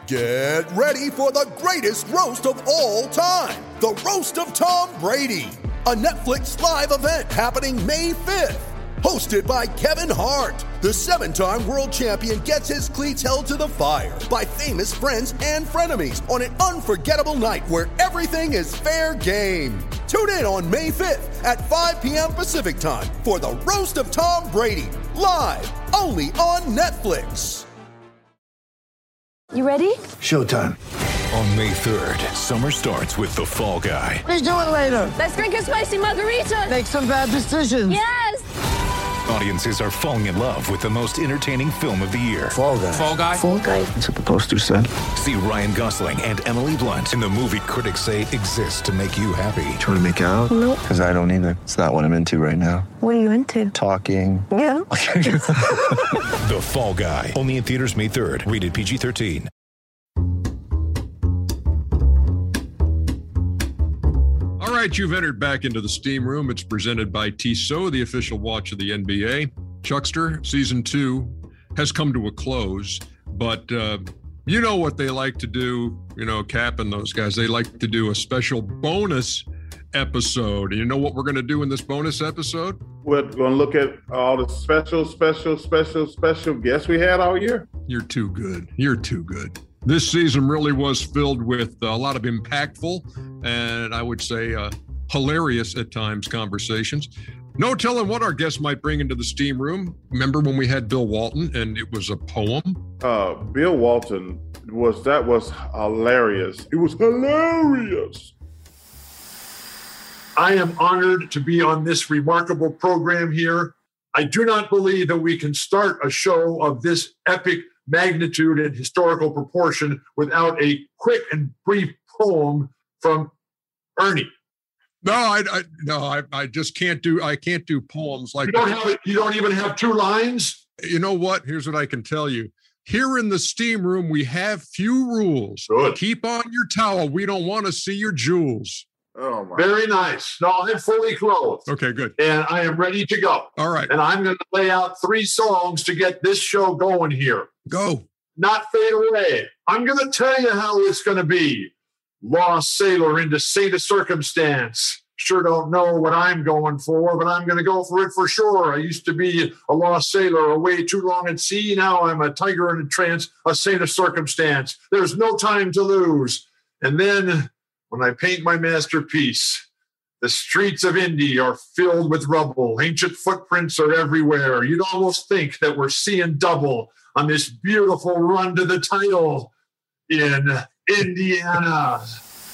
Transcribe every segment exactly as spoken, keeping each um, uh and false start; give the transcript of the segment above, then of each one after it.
Get ready for the greatest roast of all time, the Roast of Tom Brady, a Netflix live event happening May fifth. Hosted by Kevin Hart, the seven-time world champion gets his cleats held to the fire by famous friends and frenemies on an unforgettable night where everything is fair game. Tune in on May fifth at five p.m. Pacific time for the Roast of Tom Brady, live only on Netflix. You ready? Showtime. On May third, summer starts with The Fall Guy. Let's do it later. Let's drink a spicy margarita. Make some bad decisions. Yes! Audiences are falling in love with the most entertaining film of the year. Fall Guy. Fall Guy? Fall Guy. That's what the poster said. See Ryan Gosling and Emily Blunt in the movie critics say exists to make you happy. Trying to make it out? Nope. Because I don't either. It's not what I'm into right now. What are you into? Talking. Yeah. The Fall Guy. Only in theaters May third. Rated P G thirteen. All right, you've entered back into the Steam Room. It's presented by Tissot, the official watch of the N B A. Chuckster, season two has come to a close, but uh, you know what they like to do, you know, Cap and those guys. They like to do a special bonus episode. And you know what we're going to do in this bonus episode? We're going to look at all the special, special, special, special guests we had all year. You're too good. You're too good. This season really was filled with a lot of impactful and I would say uh, hilarious at times conversations. No telling what our guests might bring into the Steam Room. Remember when we had Bill Walton and it was a poem? Uh, Bill Walton was, that was hilarious. It was hilarious. I am honored to be on this remarkable program here. I do not believe that we can start a show of this epic magnitude and historical proportion without a quick and brief poem from Ernie. No, I, I no, I, I just can't do. I can't do poems like. You don't have it. You don't even have two lines. You know what? Here's what I can tell you. Here in the Steam Room, we have few rules. Good. Keep on your towel. We don't want to see your jewels. Oh my! Very nice. No, I'm fully clothed. Okay, good. And I am ready to go. All right. And I'm going to lay out three songs to get this show going here. Go. Not fade away. I'm going to tell you how it's going to be. Lost sailor into state of circumstance. Sure don't know what I'm going for, but I'm going to go for it for sure. I used to be a lost sailor away too long at sea. Now I'm a tiger in a trance, a saint of circumstance. There's no time to lose. And then when I paint my masterpiece, the streets of Indy are filled with rubble. Ancient footprints are everywhere. You'd almost think that we're seeing double on this beautiful run to the title in Indiana.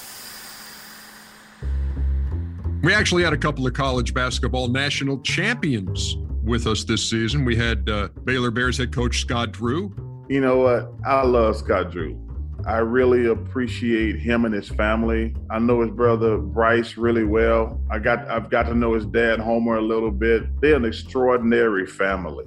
We actually had a couple of college basketball national champions with us this season. We had uh, Baylor Bears head coach Scott Drew. You know what? I love Scott Drew. I really appreciate him and his family. I know his brother Bryce really well. I got I've got to know his dad Homer a little bit. They're an extraordinary family.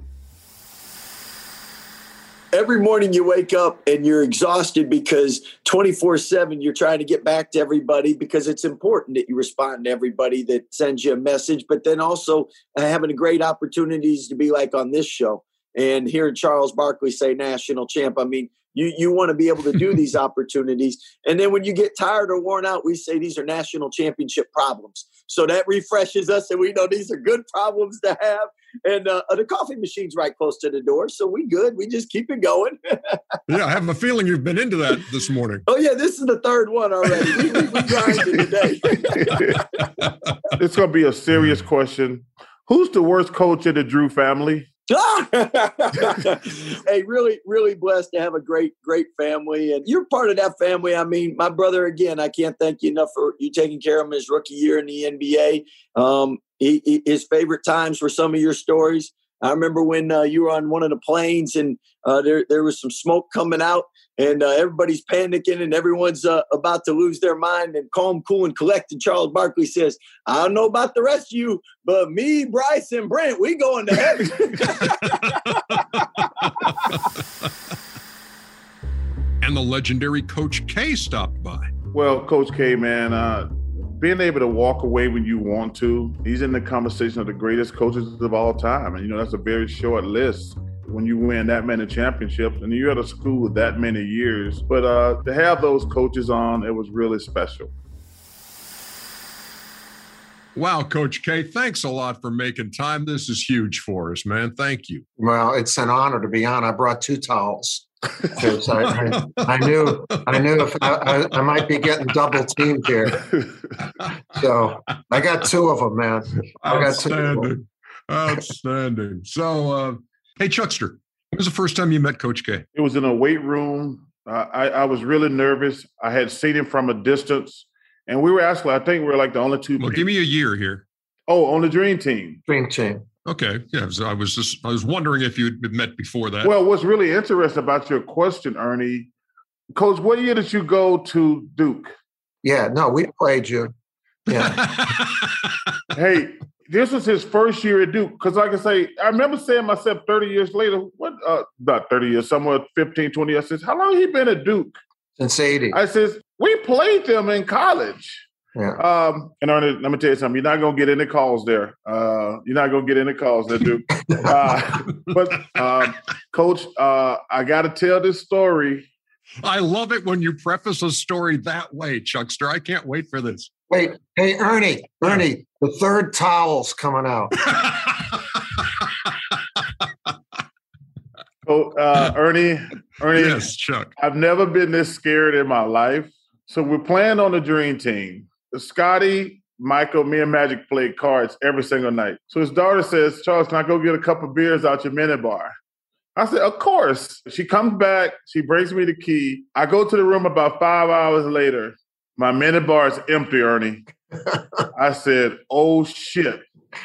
Every morning you wake up and you're exhausted because twenty-four seven you're trying to get back to everybody because it's important that you respond to everybody that sends you a message, but then also uh, having great opportunities to be like on this show and hearing Charles Barkley say national champ. I mean, you, you want to be able to do these opportunities. And then when you get tired or worn out, we say these are national championship problems. So that refreshes us and we know these are good problems to have. And uh, the coffee machine's right close to the door, so we good. We just keep it going. Yeah, I have a feeling you've been into that this morning. Oh, yeah, this is the third one already. we, we, we grinding today. It's going to be a serious question. Who's the worst coach in the Drew family? Hey, really, really blessed to have a great, great family. And you're part of that family. I mean, my brother, again, I can't thank you enough for you taking care of him his rookie year in the N B A. Um, he, he, his favorite times were some of your stories. I remember when uh, you were on one of the planes and uh, there, there was some smoke coming out and uh, everybody's panicking and everyone's uh, about to lose their mind, and calm, cool, and collected Charles Barkley says, I don't know about the rest of you, but me, Bryce, and Brent, we going to heaven. And the legendary Coach K stopped by. Well, Coach K, man, uh, being able to walk away when you want to, he's in the conversation of the greatest coaches of all time. And, you know, that's a very short list. when you win that many championships and you're at a school that many years. But uh, to have those coaches on, it was really special. Wow, Coach K, thanks a lot for making time. This is huge for us, man. Thank you. Well, it's an honor to be on. I brought two towels. I, I, I knew I knew if I, I, I might be getting double teamed here. So I got two of them, man. I got two of them. Outstanding. So, uh, hey, Chuckster, when was the first time you met Coach K? It was in a weight room. Uh, I, I was really nervous. I had seen him from a distance. And we were actually, I think we were like the only two. Well, people. give me a year here. Oh, on the Dream Team. Dream Team. Okay. Yeah. So I was just, I was wondering if you'd been met before that. Well, what's really interesting about your question, Ernie, Coach, what year did you go to Duke? Yeah, no, we played you. Yeah. Hey, this was his first year at Duke. Because like I say, I remember saying myself thirty years later, what, uh, not thirty years, somewhere fifteen, twenty years, I says, how long he been at Duke? Since eighty. I says, we played them in college. Yeah. Um, and Ernie, let me tell you something. You're not going to get any calls there. Uh, you're not going to get any calls there, Duke. uh, but, um, Coach, uh, I got to tell this story. I love it when you preface a story that way, Chuckster. I can't wait for this. Wait, hey, Ernie, Ernie, the third towel's coming out. So, uh, Ernie, Ernie, yes, Chuck. I've never been this scared in my life. So we're playing on the Dream Team. Scotty, Michael, me and Magic played cards every single night. So his daughter says, Charles, can I go get a couple of beers out your mini bar? I said, of course. She comes back. She brings me the key. I go to the room about five hours later. My mini bar is empty, Ernie. I said, oh, shit.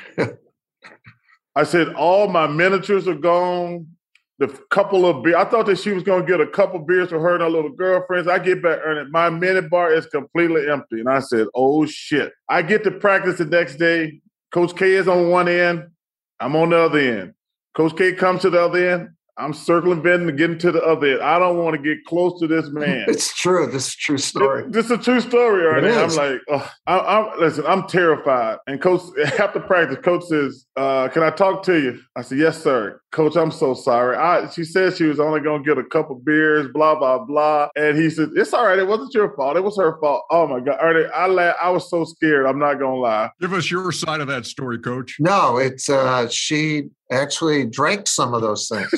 I said, all my miniatures are gone. The couple of beers, I thought that she was going to get a couple beers for her and her little girlfriends. I get back, Ernie, my mini bar is completely empty. And I said, oh, shit. I get to practice the next day. Coach K is on one end. I'm on the other end. Coach K comes to the other end. I'm circling Benton to get into the other end. I don't want to get close to this man. It's true. This is a true story. This is a true story, Ernie. I'm is. like, oh, I, I'm, listen, I'm terrified. And Coach, after practice, Coach says, uh, can I talk to you? I said, yes, sir. Coach, I'm so sorry. I, she said she was only going to get a couple beers, blah, blah, blah. And he said, it's all right. It wasn't your fault. It was her fault. Oh, my God. Ernie, I, la- I was so scared. I'm not going to lie. Give us your side of that story, Coach. No, it's uh, she actually drank some of those things.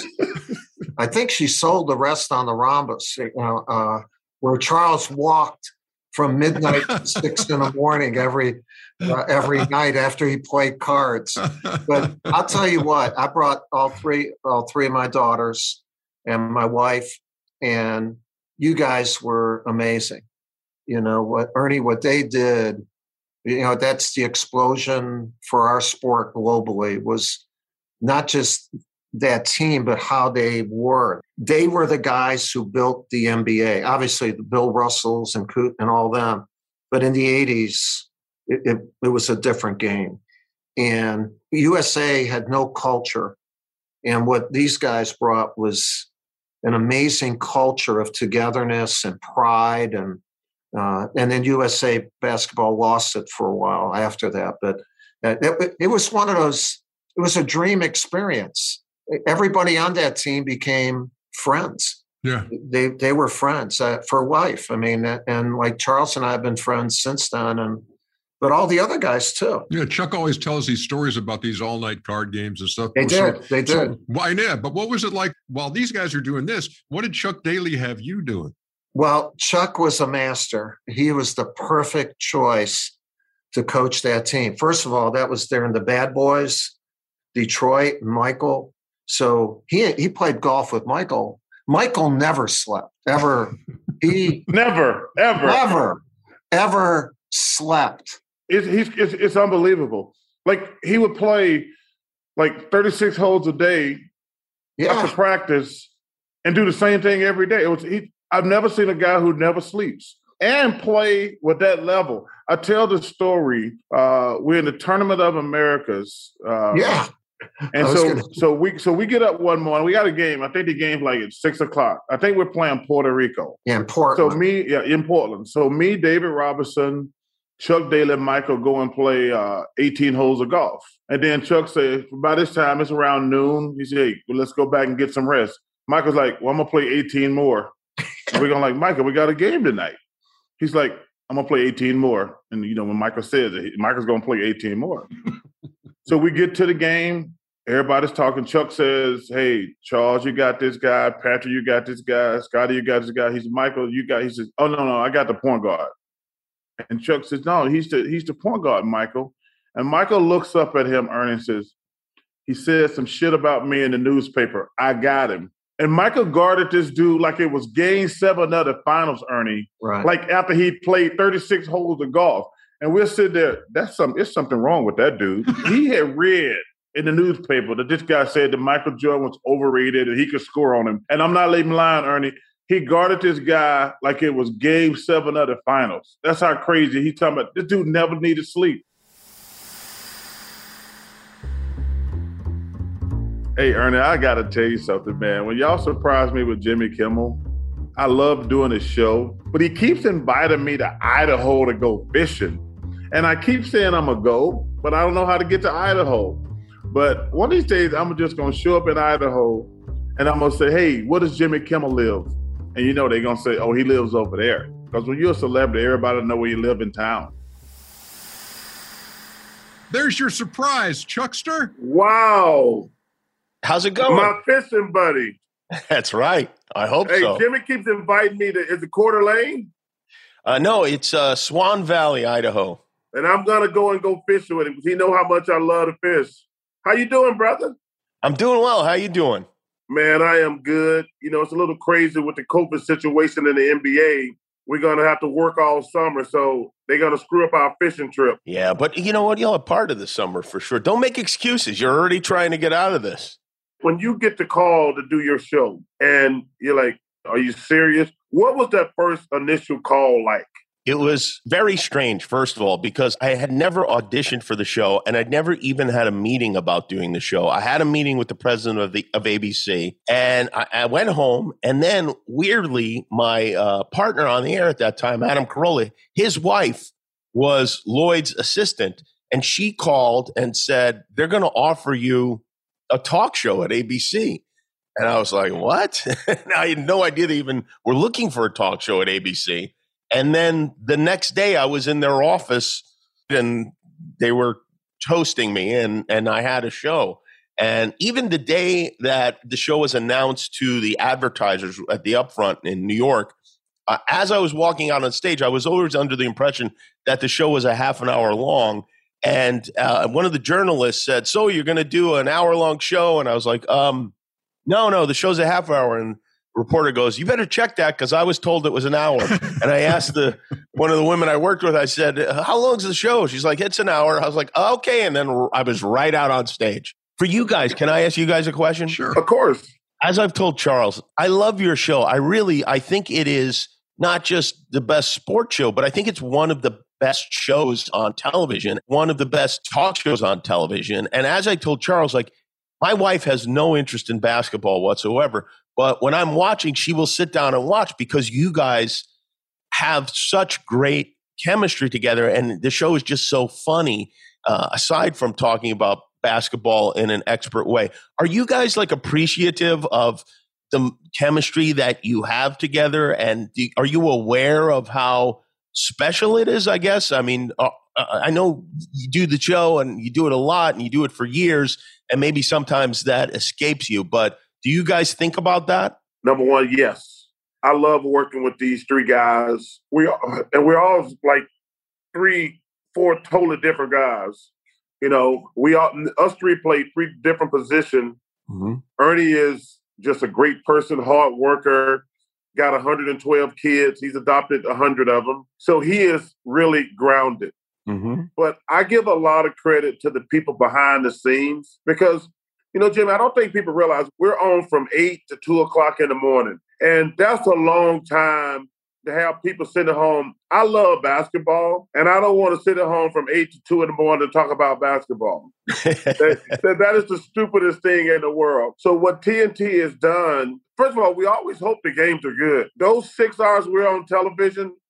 I think she sold the rest on the Rhombus, you know, uh, where Charles walked from midnight to six in the morning every uh, every night after he played cards. But I'll tell you what, I brought all three all three of my daughters and my wife, and you guys were amazing. You know what, Ernie, what they did, you know, that's the explosion for our sport globally, was not just that team, but how they were. They were the guys who built the N B A. Obviously, the Bill Russells and Coot and all them. But in the eighties, it, it, it was a different game. And U S A had no culture. And what these guys brought was an amazing culture of togetherness and pride. And uh, and then U S A basketball lost it for a while after that. But it, it was one of those, it was a dream experience. Everybody on that team became friends. Yeah, they they were friends uh, for life. I mean, and like Charles and I have been friends since then, and but all the other guys too. Yeah, Chuck always tells these stories about these all-night card games and stuff. They so, did. They did. So, why not? But what was it like while these guys are doing this? What did Chuck Daly have you doing? Well, Chuck was a master. He was the perfect choice to coach that team. First of all, that was during the Bad Boys, Detroit, and Michael. So he he played golf with Michael. Michael never slept, ever. He never, ever, ever, ever slept. It's, he's, it's, it's unbelievable. Like, he would play like thirty-six holes a day yeah. after practice and do the same thing every day. It was he, I've never seen a guy who never sleeps and play with that level. I tell the story. Uh, we're in the Tournament of Americas. Uh, yeah. And so, gonna... so we so we get up one morning. We got a game. I think the game's like at six o'clock. I think we're playing Puerto Rico. Yeah, in Portland. So me, yeah, in Portland. So me, David Robinson, Chuck Daly and Michael go and play uh, eighteen holes of golf. And then Chuck said, by this time, it's around noon. He said, hey, well, let's go back and get some rest. Michael's like, well, I'm going to play eighteen more. And we're going like, Michael, we got a game tonight. He's like, I'm going to play eighteen more. And, you know, when Michael says it, Michael's going to play eighteen more. So we get to the game. Everybody's talking. Chuck says, hey, Charles, you got this guy. Patrick, you got this guy. Scotty, you got this guy. He said, Michael, you got, he says, oh, no, no, I got the point guard. And Chuck says, no, he's the, he's the point guard, Michael. And Michael looks up at him, Ernie, and says, he said some shit about me in the newspaper. I got him. And Michael guarded this dude like it was game seven of the finals, Ernie. Right. Like after he played thirty-six holes of golf. And we're sitting there, that's some, it's something wrong with that dude. He had read in the newspaper that this guy said that Michael Jordan was overrated and he could score on him. And I'm not even lying, Ernie. He guarded this guy like it was game seven of the finals. That's how crazy. He's talking about this dude never needed sleep. Hey, Ernie, I got to tell you something, man. When y'all surprised me with Jimmy Kimmel, I love doing his show, but he keeps inviting me to Idaho to go fishing. And I keep saying I'm going to go, but I don't know how to get to Idaho. But one of these days, I'm just going to show up in Idaho, and I'm going to say, hey, where does Jimmy Kimmel live? And you know they're going to say, oh, he lives over there. Because when you're a celebrity, everybody know where you live in town. There's your surprise, Chuckster. Wow. How's it going? My fishing buddy. That's right. I hope hey, so. Hey, Jimmy keeps inviting me to, is it Coeur d'Alene? Uh, no, it's uh, Swan Valley, Idaho. And I'm going to go and go fishing with him because he know how much I love to fish. How you doing, brother? I'm doing well. How you doing? Man, I am good. You know, it's a little crazy with the COVID situation in the N B A. We're going to have to work all summer, so they're going to screw up our fishing trip. Yeah, but you know what? You'll have part of the summer for sure. Don't make excuses. You're already trying to get out of this. When you get the call to do your show and you're like, are you serious? What was that first initial call like? It was very strange, first of all, because I had never auditioned for the show and I'd never even had a meeting about doing the show. I had a meeting with the president of the of A B C and I, I went home, and then weirdly, my uh, partner on the air at that time, Adam Carolla, his wife was Lloyd's assistant, and she called and said, they're going to offer you a talk show at A B C. And I was like, what? I had no idea they even were looking for a talk show at A B C. And then the next day I was in their office and they were toasting me, and, and I had a show. And even the day that the show was announced to the advertisers at the Upfront in New York, uh, as I was walking out on stage, I was always under the impression that the show was a half an hour long. And uh, one of the journalists said, so you're going to do an hour long show? And I was like, um, no, no, the show's a half hour. And reporter goes, you better check that because I was told it was an hour. And I asked the one of the women I worked with, I said, how long's the show? She's like, it's an hour. I was like, oh, okay. And then I was right out on stage. For you guys, can I ask you guys a question? Sure. Of course. As I've told Charles, I love your show. I really, I think it is not just the best sports show, but I think it's one of the best shows on television, one of the best talk shows on television. And as I told Charles, like, my wife has no interest in basketball whatsoever. But when I'm watching, she will sit down and watch because you guys have such great chemistry together. And the show is just so funny, uh, aside from talking about basketball in an expert way. Are you guys like appreciative of the chemistry that you have together? And do, are you aware of how special it is, I guess? I mean, uh, I know you do the show and you do it a lot and you do it for years, and maybe sometimes that escapes you. But do you guys think about that? Number one, yes. I love working with these three guys. We are, and we're all like three, four totally different guys. You know, we all, us three play three different positions. Mm-hmm. Ernie is just a great person, hard worker, got one hundred twelve kids. He's adopted one hundred of them. So he is really grounded. Mm-hmm. But I give a lot of credit to the people behind the scenes because, you know, Jimmy, I don't think people realize we're on from eight to two o'clock in the morning. And that's a long time to have people sitting at home. I love basketball, and I don't want to sit at home from eight to two in the morning to talk about basketball. that, that, that is the stupidest thing in the world. So what T N T has done, first of all, we always hope the games are good. Those six hours we're on television,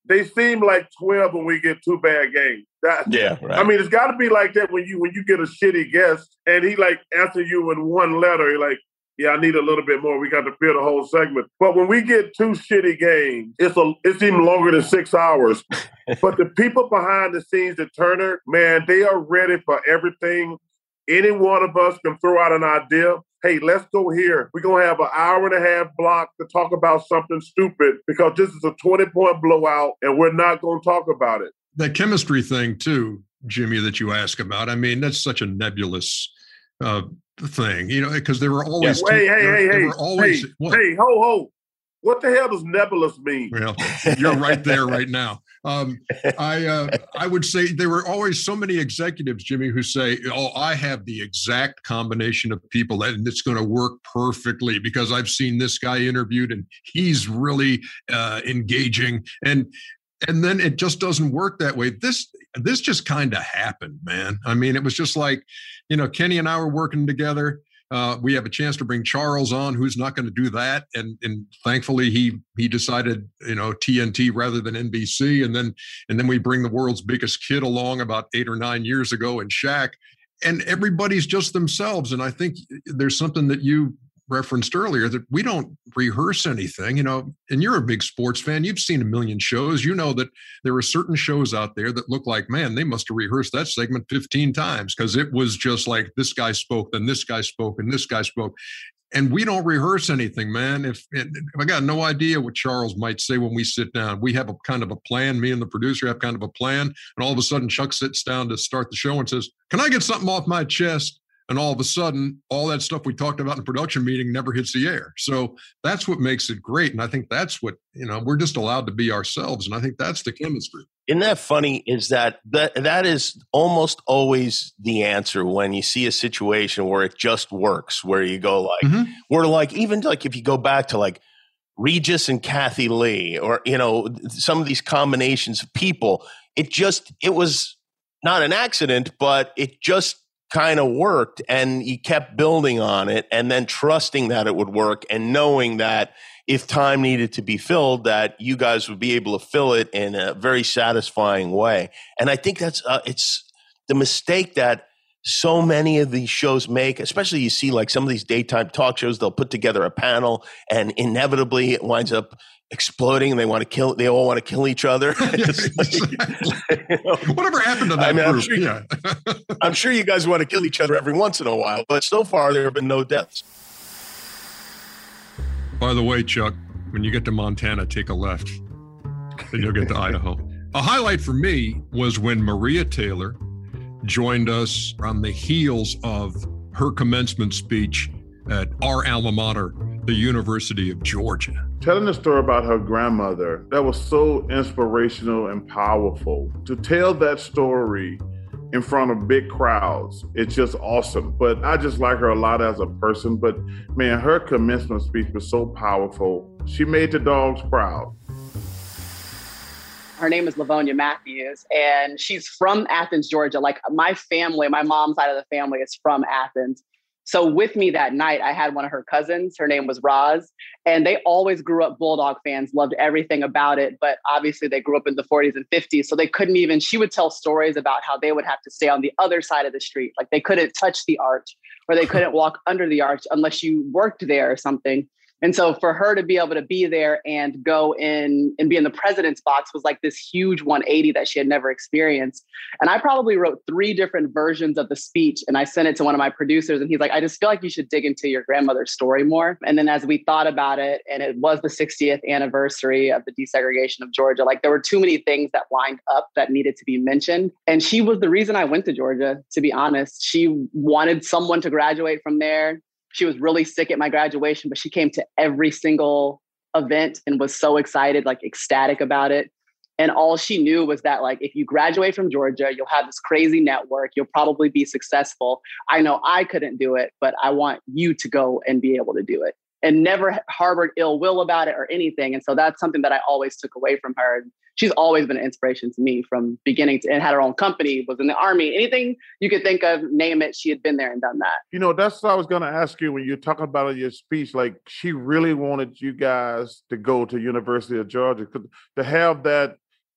they seem like twelve when we get two bad games. That, yeah, right. I mean, it's got to be like that when you when you get a shitty guest and he like answer you in one letter. You're like, yeah, I need a little bit more. We got to fill the whole segment. But when we get two shitty games, it's a it's even longer than six hours. But the people behind the scenes at Turner, man, they are ready for everything. Any one of us can throw out an idea. Hey, let's go here. We're going to have an hour and a half block to talk about something stupid because this is a twenty-point blowout and we're not going to talk about it. That chemistry thing, too, Jimmy, that you ask about, I mean, that's such a nebulous uh, thing, you know, because there were always... Yeah. Hey, hey, there, hey, there hey, were always, hey, what? hey, ho, ho. What the hell does nebulous mean? Well, you're right there right now. Um, I uh, I would say there were always so many executives, Jimmy, who say, oh, I have the exact combination of people and it's going to work perfectly because I've seen this guy interviewed and he's really uh, engaging. And and then it just doesn't work that way. This this just kind of happened, man. I mean, it was just like, you know, Kenny and I were working together. Uh, we have a chance to bring Charles on, who's not going to do that, and and thankfully he he decided, you know, T N T rather than N B C, and then and then we bring the world's biggest kid along about eight or nine years ago in Shaq, and everybody's just themselves. And I think there's something that you referenced earlier that we don't rehearse anything, you know, and you're a big sports fan. You've seen a million shows. You know that there are certain shows out there that look like, man, they must have rehearsed that segment fifteen times because it was just like this guy spoke, then this guy spoke, and this guy spoke. And we don't rehearse anything, man. If, if I got no idea what Charles might say when we sit down, we have a kind of a plan. Me and the producer have kind of a plan. And all of a sudden, Chuck sits down to start the show and says, can I get something off my chest? And all of a sudden, all that stuff we talked about in the production meeting never hits the air. So that's what makes it great. And I think that's what, you know, we're just allowed to be ourselves. And I think that's the chemistry. Isn't that funny is that, that that is almost always the answer when you see a situation where it just works, where you go like, mm-hmm. where like, even like if you go back to like Regis and Kathy Lee or, you know, some of these combinations of people, it just, it was not an accident, but it just kind of worked and you kept building on it and then trusting that it would work and knowing that if time needed to be filled, that you guys would be able to fill it in a very satisfying way. And I think that's, uh, it's the mistake that so many of these shows make, especially you see like some of these daytime talk shows, they'll put together a panel and inevitably it winds up exploding and they want to kill, they all want to kill each other. Yes, exactly. You know, whatever happened to that I mean, group? I'm sure, yeah. I'm sure you guys want to kill each other every once in a while, but so far there have been no deaths. By the way, Chuck, when you get to Montana, take a left. Then you'll get to Idaho. A highlight for me was when Maria Taylor joined us on the heels of her commencement speech at our alma mater, the University of Georgia. Telling the story about her grandmother, that was so inspirational and powerful. To tell that story in front of big crowds, it's just awesome. But I just like her a lot as a person. But man, her commencement speech was so powerful. She made the dogs proud. Her name is Livonia Matthews, and she's from Athens, Georgia. Like my family, my mom's side of the family is from Athens. So with me that night, I had one of her cousins. Her name was Roz, and they always grew up Bulldog fans, loved everything about it. But obviously they grew up in the forties and fifties. So they couldn't even, she would tell stories about how they would have to stay on the other side of the street. Like they couldn't touch the arch or they couldn't walk under the arch unless you worked there or something. And so for her to be able to be there and go in and be in the president's box was like this huge one eighty that she had never experienced. And I probably wrote three different versions of the speech and I sent it to one of my producers and he's like, I just feel like you should dig into your grandmother's story more. And then as we thought about it, and it was the sixtieth anniversary of the desegregation of Georgia, like there were too many things that lined up that needed to be mentioned. And she was the reason I went to Georgia, to be honest. She wanted someone to graduate from there. She was really sick at my graduation, but she came to every single event and was so excited, like ecstatic about it. And all she knew was that, like, if you graduate from Georgia, you'll have this crazy network. You'll probably be successful. I know I couldn't do it, but I want you to go and be able to do it. And never harbored ill will about it or anything. And so that's something that I always took away from her. She's always been an inspiration to me from beginning to, and had her own company, was in the Army, anything you could think of, name it. She had been there and done that. You know, that's what I was going to ask you when you're talking about your speech. Like, she really wanted you guys to go to University of Georgia, to have that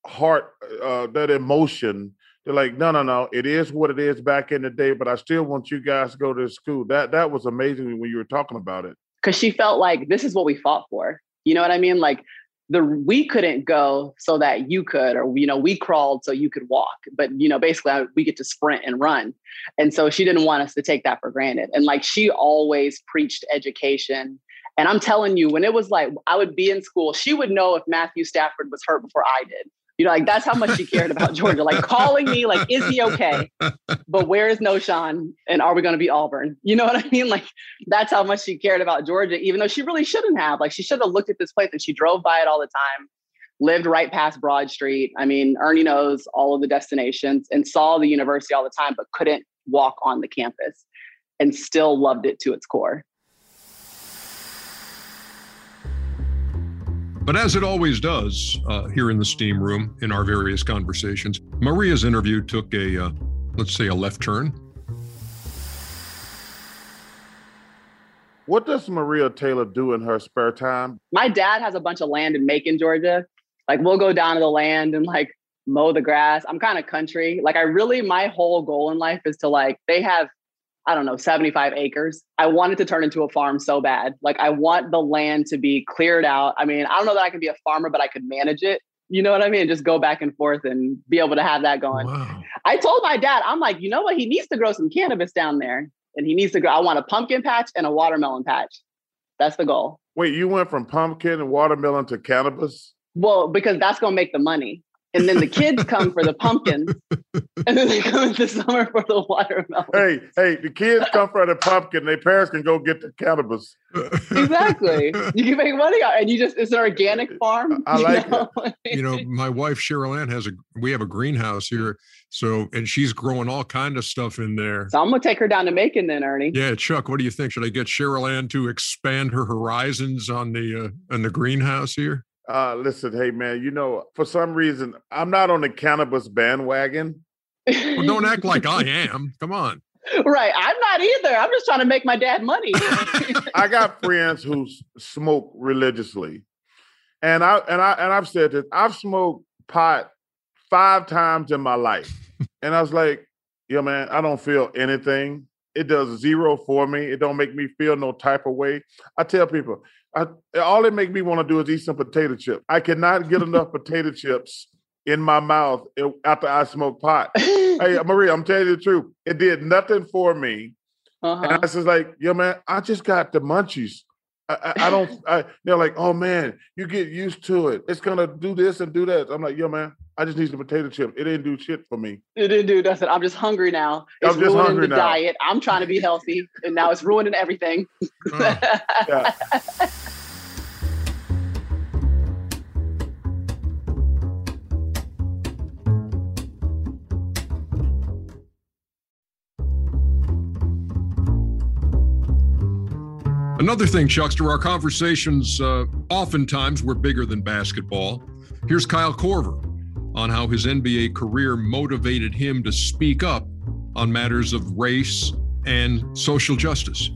heart, uh, that emotion. They're like, no, no, no, it is what it is back in the day, but I still want you guys to go to school. That that was amazing when you were talking about it. Because she felt like this is what we fought for. You know what I mean? Like the we couldn't go so that you could, or, you know, we crawled so you could walk. But, you know, basically we get to sprint and run. And so she didn't want us to take that for granted. And like she always preached education. And I'm telling you, when it was like I would be in school, she would know if Matthew Stafford was hurt before I did. You know, like that's how much she cared about Georgia, like calling me like, is he okay? But where is Noshawn? And are we going to be Auburn? You know what I mean? Like that's how much she cared about Georgia, even though she really shouldn't have. Like she should have looked at this place, and she drove by it all the time, lived right past Broad Street. I mean, Ernie knows all of the destinations and saw the university all the time, but couldn't walk on the campus and still loved it to its core. But as it always does uh, here in the steam room in our various conversations, Maria's interview took a, uh, let's say, a left turn. What does Maria Taylor do in her spare time? My dad has a bunch of land in Macon, Georgia. Like we'll go down to the land and like mow the grass. I'm kind of country. Like I really, my whole goal in life is to like, they have, I don't know, seventy-five acres. I want it to turn into a farm so bad. Like I want the land to be cleared out. I mean, I don't know that I can be a farmer, but I could manage it. You know what I mean? Just go back and forth and be able to have that going. Wow. I told my dad, I'm like, you know what? He needs to grow some cannabis down there. And he needs to grow, I want a pumpkin patch and a watermelon patch. That's the goal. Wait, you went from pumpkin and watermelon to cannabis? Well, because that's going to make the money. And then the kids come for the pumpkins, and then they come in the summer for the watermelon. Hey, hey, the kids come for the pumpkin. Their parents can go get the cannabis. Exactly. You can make money out, and you just, it's an organic farm. I like you know? it. You know, my wife, Cheryl Ann, has a, we have a greenhouse here. So, and she's growing all kind of stuff in there. So I'm going to take her down to Macon then, Ernie. Yeah, Chuck, what do you think? Should I get Cheryl Ann to expand her horizons on the, uh, on the greenhouse here? Uh, listen, hey, man, you know, for some reason, I'm not on the cannabis bandwagon. Well, don't act like I am. Come on. Right. I'm not either. I'm just trying to make my dad money. I got friends who smoke religiously. And I and I and I've said this, I've smoked pot five times in my life. And I was like, yo, man, I don't feel anything. It does zero for me. It don't make me feel no type of way. I tell people, I, all it makes me want to do is eat some potato chips. I cannot get enough potato chips in my mouth after I smoke pot. Hey, Maria, I'm telling you the truth. It did nothing for me. Uh-huh. And I was just like, yo, man, I just got the munchies. I, I, I don't, I, they're like, oh, man, you get used to it. It's going to do this and do that. I'm like, yo, man, I just need some potato chips. It didn't do shit for me. It didn't do nothing. I'm just hungry now. It's I'm just ruining hungry the now. diet. I'm trying to be healthy, and now it's ruining everything. Oh. Yeah. Another thing, Chuckster, our conversations uh, oftentimes were bigger than basketball. Here's Kyle Korver on how his N B A career motivated him to speak up on matters of race and social justice.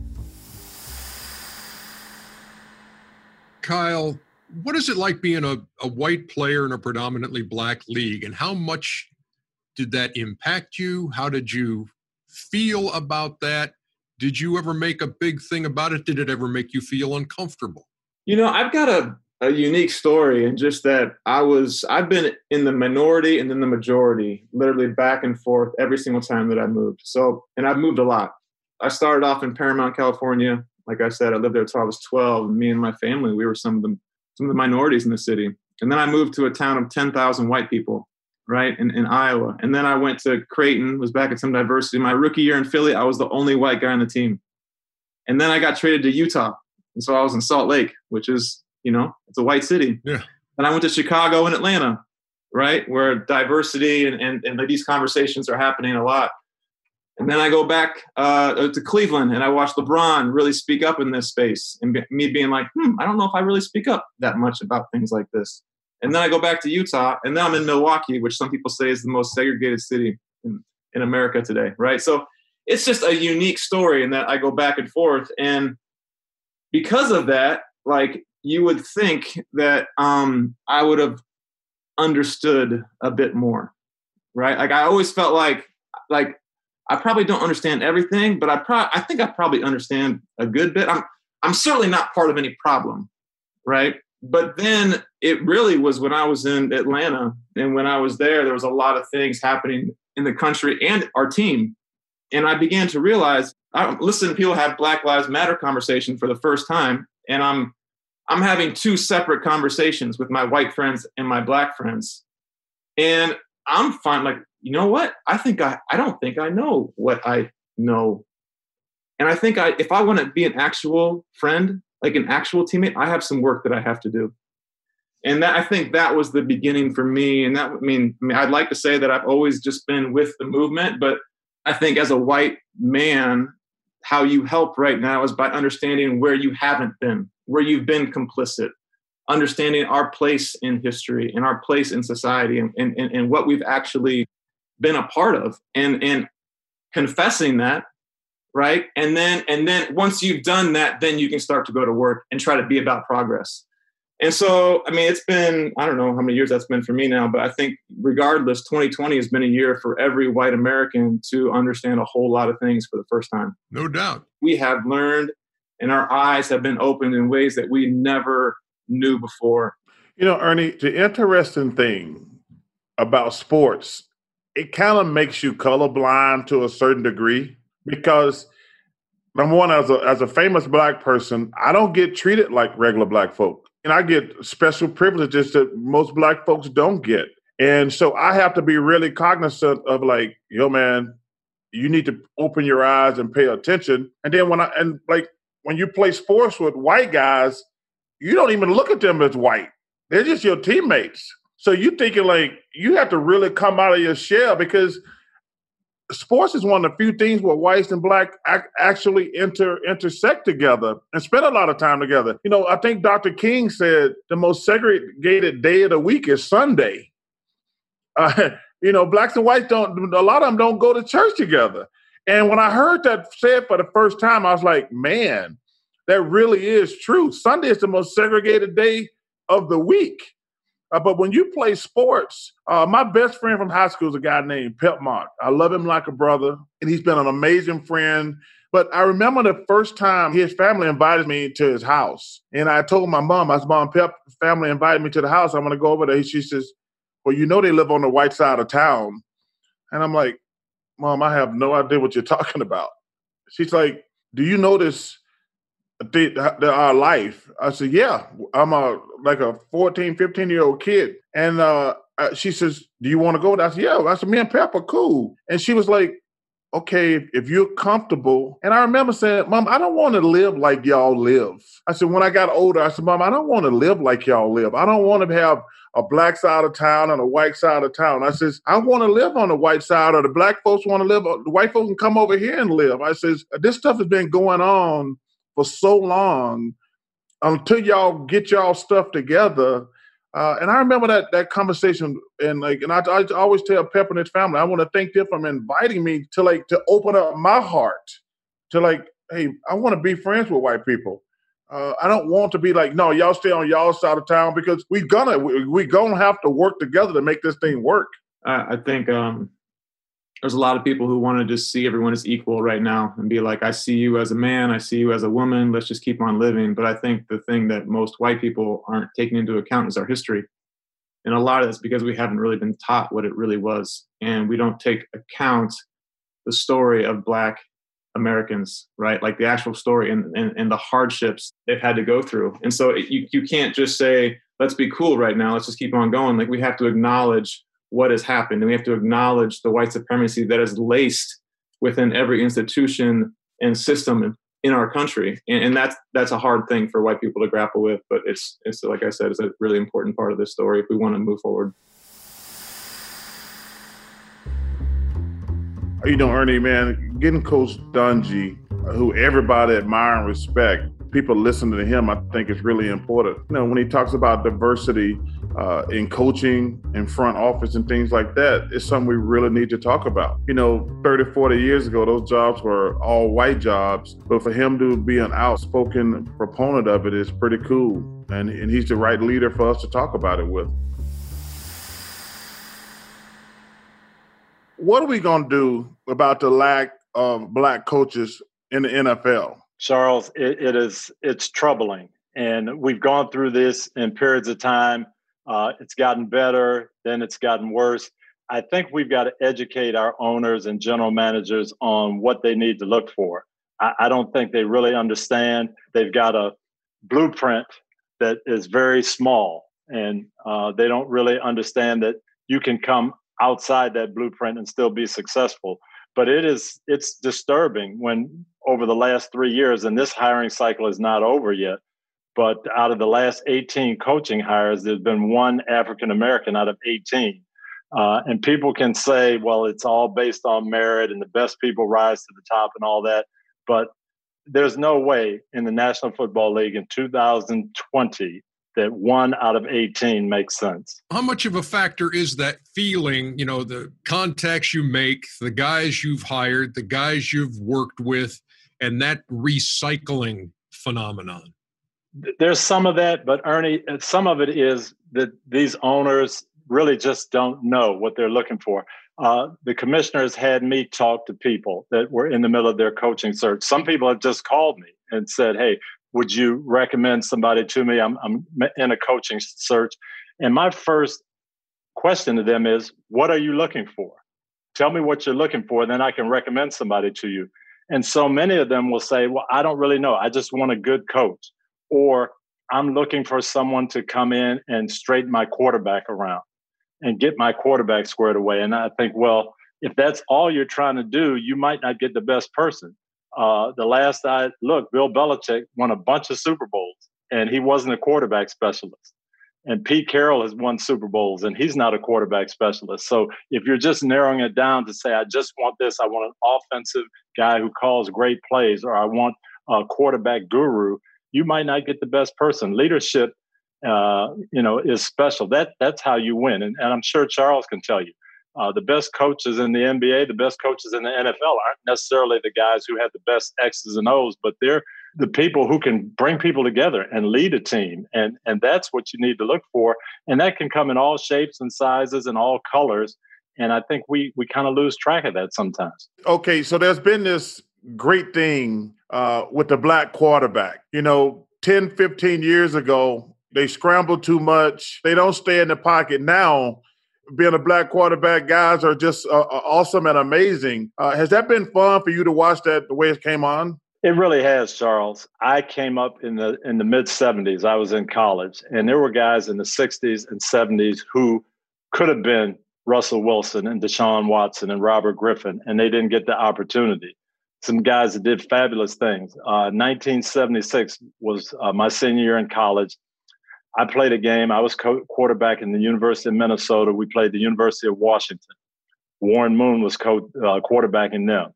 Kyle, what is it like being a, a white player in a predominantly black league, and how much did that impact you? How did you feel about that? Did you ever make a big thing about it? Did it ever make you feel uncomfortable? You know, I've got a, a unique story in just that I was, I've been in the minority and then the majority, literally back and forth every single time that I moved. So, and I've moved a lot. I started off in Paramount, California. Like I said, I lived there until I was twelve. And me and my family, we were some of the, some of the minorities in the city. And then I moved to a town of ten thousand white people, right, in, in Iowa. And then I went to Creighton, was back at some diversity. My rookie year in Philly, I was the only white guy on the team. And then I got traded to Utah. And so I was in Salt Lake, which is, you know, it's a white city. Yeah. And I went to Chicago and Atlanta, right, where diversity and, and, and these conversations are happening a lot. And then I go back uh, to Cleveland, and I watched LeBron really speak up in this space, and be, me being like, hmm, I don't know if I really speak up that much about things like this. And then I go back to Utah, and now I'm in Milwaukee, which some people say is the most segregated city in, in America today, right? So it's just a unique story in that I go back and forth. And because of that, like, you would think that um, I would have understood a bit more, right? Like I always felt like, like I probably don't understand everything, but I pro- I think I probably understand a good bit. I'm I'm certainly not part of any problem, right? But then it really was when I was in Atlanta, and when I was there, there was a lot of things happening in the country and our team. And I began to realize, I listen to people have Black Lives Matter conversation for the first time, and I'm I'm having two separate conversations with my white friends and my Black friends. And I'm fine, like, you know what? I think I, I don't think I know what I know. And I think I, if I want to be an actual friend, like an actual teammate, I have some work that I have to do. And that, I think that was the beginning for me. And that, I mean, I mean, I'd like to say that I've always just been with the movement, but I think as a white man, how you help right now is by understanding where you haven't been, where you've been complicit, understanding our place in history and our place in society, and, and, and what we've actually been a part of, and, and confessing that, right? And then, and then once you've done that, then you can start to go to work and try to be about progress. And so, I mean, it's been, I don't know how many years that's been for me now, but I think regardless, twenty twenty has been a year for every white American to understand a whole lot of things for the first time. No doubt. We have learned, and our eyes have been opened in ways that we never knew before. You know, Ernie, the interesting thing about sports, it kind of makes you colorblind to a certain degree, because number one, as a as a famous Black person, I don't get treated like regular Black folk. And I get special privileges that most Black folks don't get. And so I have to be really cognizant of like, yo, man, you need to open your eyes and pay attention. And then when I, and like when you play sports with white guys, you don't even look at them as white. They're just your teammates. So you're thinking like, you have to really come out of your shell, because sports is one of the few things where whites and Black ac- actually inter intersect together and spend a lot of time together. You know, I think Doctor King said the most segregated day of the week is Sunday. Uh, you know, Blacks and whites don't, a lot of them don't go to church together. And when I heard that said for the first time, I was like, man, that really is true. Sunday is the most segregated day of the week. Uh, but when you play sports, uh, my best friend from high school is a guy named Pep Mont. I love him like a brother, and he's been an amazing friend. But I remember the first time his family invited me to his house. And I told my mom, I said, Mom, Pep family invited me to the house. I'm going to go over there. She says, well, you know they live on the white side of town. And I'm like, Mom, I have no idea what you're talking about. She's like, do you notice the, the, our life? I said, yeah, I'm a like a fourteen, fifteen-year-old kid. And uh, she says, do you want to go? I said, yeah. I said, me and Pep are cool. And she was like, okay, if you're comfortable. And I remember saying, Mom, I don't want to live like y'all live. I said, when I got older, I said, Mom, I don't want to live like y'all live. I don't want to have a Black side of town and a white side of town. I says, I want to live on the white side, or the Black folks want to live, the white folks can come over here and live. I says, this stuff has been going on for so long until y'all get y'all stuff together. Uh, and I remember that that conversation, and like, and I, I always tell Pep and his family, I want to thank them for inviting me to like to open up my heart to like, hey, I want to be friends with white people. Uh, I don't want to be like, no, y'all stay on y'all side of town, because we gonna we, we gonna have to work together to make this thing work. I, I think um, there's a lot of people who want to just see everyone as equal right now and be like, I see you as a man, I see you as a woman, let's just keep on living. But I think the thing that most white people aren't taking into account is our history. And a lot of that's because we haven't really been taught what it really was. And we don't take account the story of Black Americans, right? Like the actual story and, and, and the hardships they've had to go through. And so it, you, you can't just say, let's be cool right now, let's just keep on going. Like we have to acknowledge what has happened, and we have to acknowledge the white supremacy that is laced within every institution and system in our country. And, and that's that's a hard thing for white people to grapple with, but it's it's like I said, it's a really important part of this story if we want to move forward. You know, Ernie, man, getting Coach Dungy, who everybody admire and respect, people listen to him, I think is really important. You know, when he talks about diversity uh, in coaching, in front office and things like that, it's something we really need to talk about. You know, thirty, forty years ago, those jobs were all white jobs, but for him to be an outspoken proponent of it is pretty cool. And, and he's the right leader for us to talk about it with. what are we going to do about the lack of black coaches in the N F L? Charles, it, it is, it's troubling. And we've gone through this in periods of time. Uh, it's gotten better, then it's gotten worse. I think we've got to educate our owners and general managers on what they need to look for. I, I don't think they really understand. They've got a blueprint that is very small, and uh, they don't really understand that you can come outside that blueprint and still be successful. But it is, it's disturbing when over the last three years, and this hiring cycle is not over yet, but out of the last eighteen coaching hires, there's been one African-American out of eighteen. Uh, and people can say, well, it's all based on merit and the best people rise to the top and all that. But there's no way in the National Football League in two thousand twenty that one out of eighteen makes sense. How much of a factor is that feeling, you know, the contacts you make, the guys you've hired, the guys you've worked with, and that recycling phenomenon? There's some of that, but Ernie, some of it is that these owners really just don't know what they're looking for. Uh, the commissioners had me talk to people that were in the middle of their coaching search. Some people have just called me and said, hey, would you recommend somebody to me? I'm, I'm in a coaching search. And my first question to them is, what are you looking for? Tell me what you're looking for, then I can recommend somebody to you. And so many of them will say, well, I don't really know. I just want a good coach. Or I'm looking for someone to come in and straighten my quarterback around and get my quarterback squared away. And I think, well, if that's all you're trying to do, you might not get the best person. Uh, the last I looked, Bill Belichick won a bunch of Super Bowls, and he wasn't a quarterback specialist. And Pete Carroll has won Super Bowls, and he's not a quarterback specialist. So if you're just narrowing it down to say, I just want this, I want an offensive guy who calls great plays, or I want a quarterback guru, you might not get the best person. Leadership, uh, you know, is special. That that's how you win. And, and I'm sure Charles can tell you, uh, the best coaches in the N B A, the best coaches in the N F L aren't necessarily the guys who have the best X's and O's, but they're the people who can bring people together and lead a team. And and that's what you need to look for. And that can come in all shapes and sizes and all colors. And I think we we kind of lose track of that sometimes. Okay, so there's been this great thing uh, with the black quarterback. You know, ten, fifteen years ago, they scrambled too much. They don't stay in the pocket. Now, being a black quarterback, guys are just uh, awesome and amazing. Uh, has that been fun for you to watch that the way it came on? It really has, Charles. I came up in the in the mid seventies. I was in college, and there were guys in the sixties and seventies who could have been Russell Wilson and Deshaun Watson and Robert Griffin, and they didn't get the opportunity. Some guys that did fabulous things. Uh, nineteen seventy-six was uh, my senior year in college. I played a game. I was co- quarterback in the University of Minnesota. We played the University of Washington. Warren Moon was co- uh, quarterbacking them.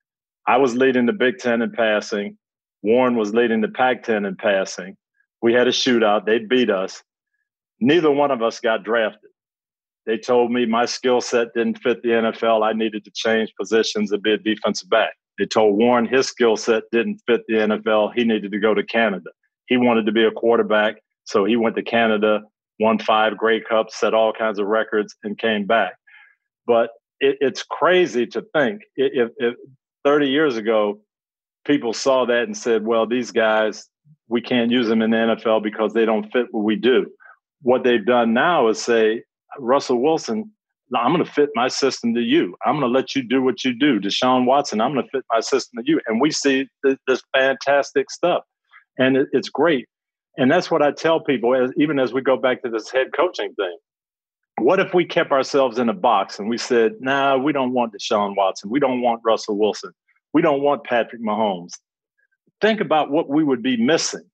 I was leading the Big Ten in passing. Warren was leading the Pac ten in passing. We had a shootout. They beat us. Neither one of us got drafted. They told me my skill set didn't fit the N F L. I needed to change positions and be a defensive back. They told Warren his skill set didn't fit the N F L. He needed to go to Canada. He wanted to be a quarterback, so he went to Canada, won five Grey Cups, set all kinds of records, and came back. But it, it's crazy to think if, if thirty years ago, people saw that and said, well, these guys, we can't use them in the N F L because they don't fit what we do. What they've done now is say, Russell Wilson, I'm going to fit my system to you. I'm going to let you do what you do. Deshaun Watson, I'm going to fit my system to you. And we see th- this fantastic stuff. And it, it's great. And that's what I tell people, as, even as we go back to this head coaching thing. What if we kept ourselves in a box and we said, nah, we don't want Deshaun Watson. We don't want Russell Wilson. We don't want Patrick Mahomes. Think about what we would be missing.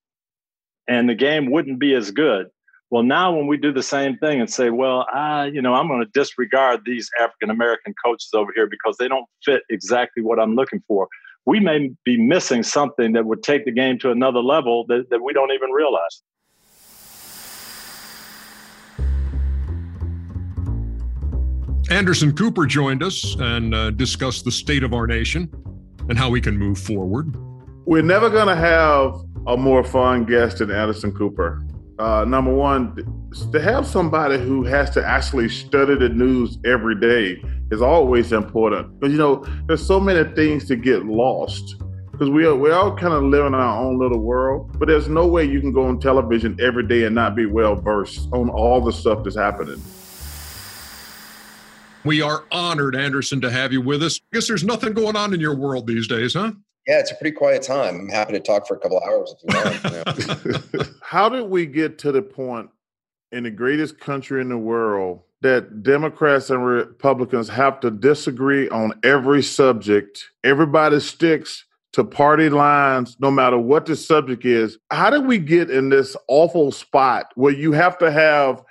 And the game wouldn't be as good. Well, now when we do the same thing and say, well, I, you know, I'm going to disregard these African-American coaches over here because they don't fit exactly what I'm looking for, we may be missing something that would take the game to another level that, that we don't even realize. Anderson Cooper joined us and uh, discussed the state of our nation and how we can move forward. We're never going to have a more fun guest than Anderson Cooper. Uh, number one, to have somebody who has to actually study the news every day is always important. Because, you know, there's so many things to get lost. Because we are, we all kind of live in our own little world. But there's no way you can go on television every day and not be well-versed on all the stuff that's happening. We are honored, Anderson, to have you with us. I guess there's nothing going on in your world these days, huh? Yeah, it's a pretty quiet time. I'm happy to talk for a couple of hours if you want. You know. How did we get to the point in the greatest country in the world that Democrats and Republicans have to disagree on every subject? Everybody sticks to party lines no matter what the subject is. How did we get in this awful spot where you have to have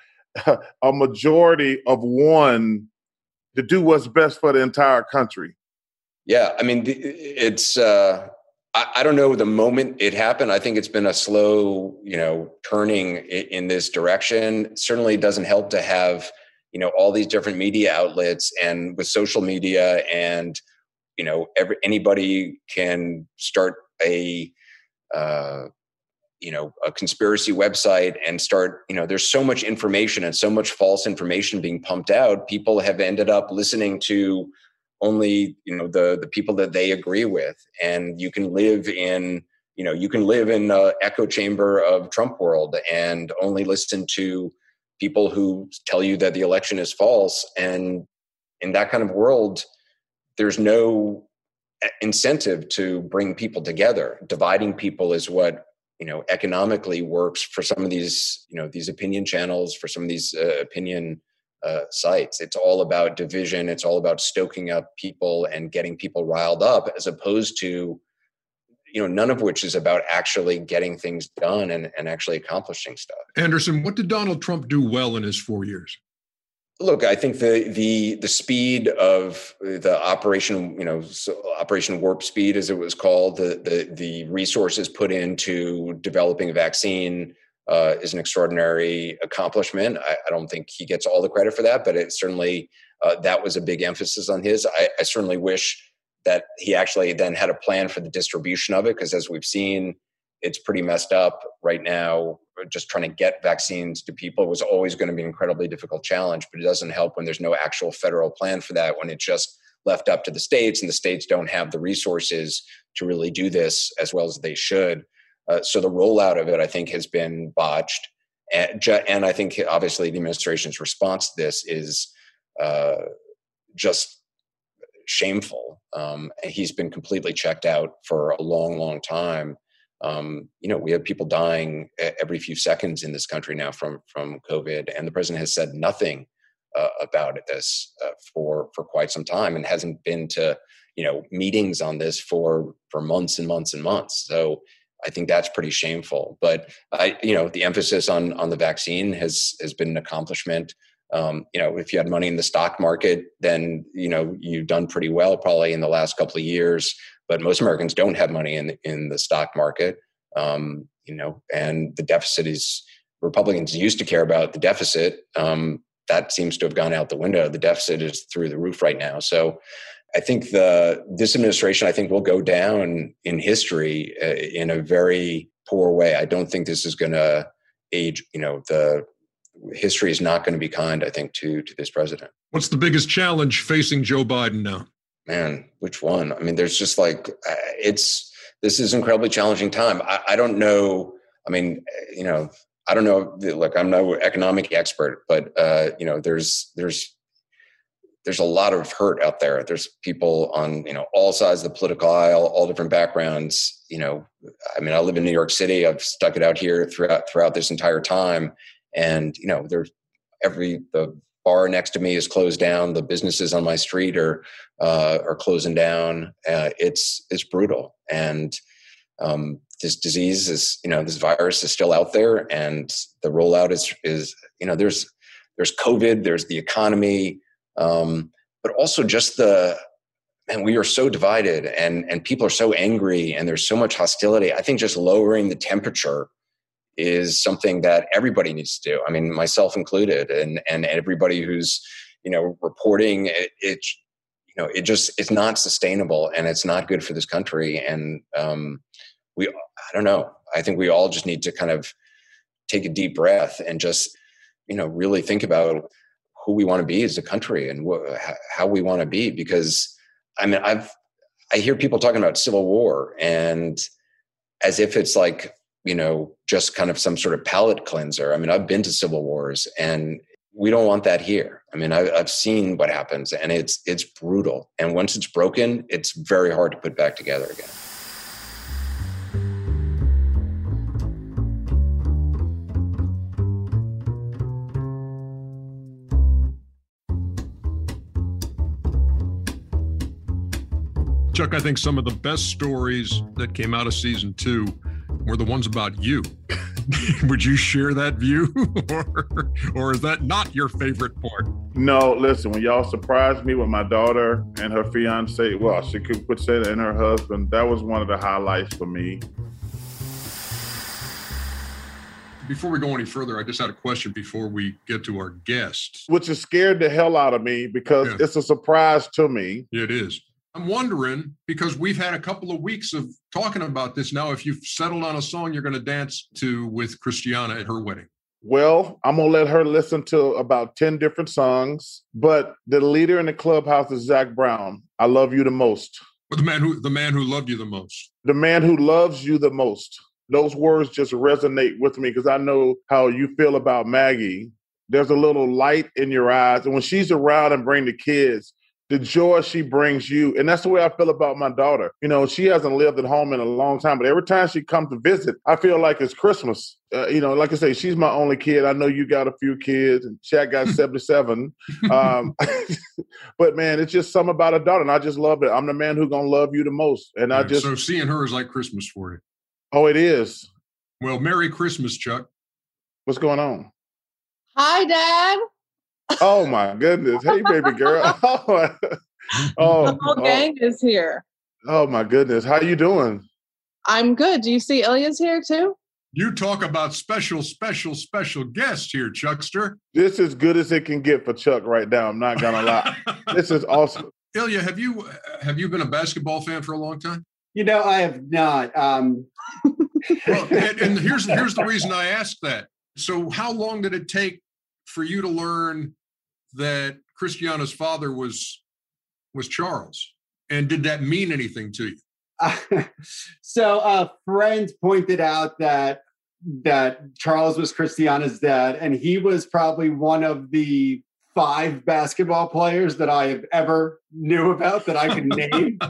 a majority of one to do what's best for the entire country? Yeah, I mean, it's, uh, I, I don't know the moment it happened. I think it's been a slow, you know, turning in, in this direction. It certainly doesn't help to have, you know, all these different media outlets, and with social media and, you know, every, anybody can start a, uh, you know, a conspiracy website and start, you know, there's so much information and so much false information being pumped out. People have ended up listening to only, you know, the the people that they agree with, and you can live in, you know, you can live in the echo chamber of Trump world and only listen to people who tell you that the election is false. And in that kind of world, there's no incentive to bring people together. Dividing people is what, you know, economically works for some of these, you know, these opinion channels, for some of these uh, opinion Uh, sites. It's all about division. It's all about stoking up people and getting people riled up, as opposed to, you know, none of which is about actually getting things done and, and actually accomplishing stuff. Anderson, what did Donald Trump do well in his four years? Look, I think the the the speed of the operation, you know, so Operation Warp Speed, as it was called, the the the resources put into developing a vaccine Uh, is an extraordinary accomplishment. I, I don't think he gets all the credit for that, but it certainly, uh, that was a big emphasis on his. I, I certainly wish that he actually then had a plan for the distribution of it, because as we've seen, it's pretty messed up right now. Just trying to get vaccines to people was always going to be an incredibly difficult challenge, but it doesn't help when there's no actual federal plan for that, when it's just left up to the states, and the states don't have the resources to really do this as well as they should. Uh, so the rollout of it, I think, has been botched. And, and I think, obviously, the administration's response to this is uh, just shameful. Um, he's been completely checked out for a long, long time. Um, you know, we have people dying every few seconds in this country now from, from COVID, and the president has said nothing uh, about this uh, for for quite some time, and hasn't been to, you know, meetings on this for for months and months and months. So I think that's pretty shameful. But I, you know, the emphasis on on the vaccine has has been an accomplishment. Um, you know, if you had money in the stock market, then, you know, you've done pretty well probably in the last couple of years. But most Americans don't have money in in the stock market. Um, you know, and the deficit is, Republicans used to care about the deficit. Um, that seems to have gone out the window. The deficit is through the roof right now. So I think the this administration, I think, will go down in history uh, in a very poor way. I don't think this is going to age. You know, the history is not going to be kind, I think, to to this president. What's the biggest challenge facing Joe Biden now? Man, which one? I mean, there's just like uh, it's this is an incredibly challenging time. I, I don't know. I mean, you know, I don't know. Look, I'm no economic expert, but uh, you know, there's there's. There's a lot of hurt out there. There's people on, you know, all sides of the political aisle, all different backgrounds. You know, I mean, I live in New York City. I've stuck it out here throughout throughout this entire time, and you know, there's every the bar next to me is closed down. The businesses on my street are uh, are closing down. Uh, it's it's brutal, and um, this disease is, you know, this virus is still out there, and the rollout is is you know, there's there's COVID, there's the economy. Um, but also just the, man, we are so divided, and, and people are so angry, and there's so much hostility. I think just lowering the temperature is something that everybody needs to do. I mean, myself included, and, and everybody who's, you know, reporting it, it, you know, it just, it's not sustainable, and it's not good for this country. And, um, we, I don't know, I think we all just need to kind of take a deep breath and just, you know, really think about who we want to be as a country and wh- how we want to be. Because I mean, I've, I hear people talking about civil war and as if it's like, you know, just kind of some sort of palate cleanser. I mean, I've been to civil wars and we don't want that here. I mean, I, I've seen what happens and it's, it's brutal. And once it's broken, it's very hard to put back together again. Chuck, I think some of the best stories that came out of season two were the ones about you. Would you share that view? or, or is that not your favorite part? No, listen, when y'all surprised me with my daughter and her fiance, well, she could put that and her husband, that was one of the highlights for me. Before we go any further, I just had a question before we get to our guest. Which is scared the hell out of me because yeah. it's a surprise to me. It is. I'm wondering, because we've had a couple of weeks of talking about this now, if you've settled on a song you're going to dance to with Christiana at her wedding. Well, I'm going to let her listen to about ten different songs, but the leader in the clubhouse is Zac Brown. I love you the most. But the man who the man who loved you the most. The man who loves you the most. Those words just resonate with me because I know how you feel about Maggie. There's a little light in your eyes. And when she's around and bring the kids, the joy she brings you. And that's the way I feel about my daughter. You know, she hasn't lived at home in a long time, but every time she comes to visit, I feel like it's Christmas. Uh, you know, like I say, she's my only kid. I know you got a few kids and Shaq got seventy-seven. Um, but man, it's just something about a daughter. And I just love it. I'm the man who's going to love you the most. And yeah, I just. So seeing her is like Christmas for you. Oh, it is. Well, Merry Christmas, Chuck. What's going on? Hi, Dad. Oh my goodness! Hey, baby girl. Oh, oh, the whole gang oh. is here. Oh my goodness! How you doing? I'm good. Do you see Ilya's here too? You talk about special, special, special guest here, Chuckster. This is as good as it can get for Chuck right now. I'm not gonna lie. This is awesome. Ilya, have you have you been a basketball fan for a long time? You know, I have not. Um... well, and, and here's here's the reason I asked that. So, how long did it take for you to learn that Christiana's father was was Charles? And did that mean anything to you? Uh, so a friend pointed out that that Charles was Christiana's dad, and he was probably one of the five basketball players that I have ever knew about that I can name.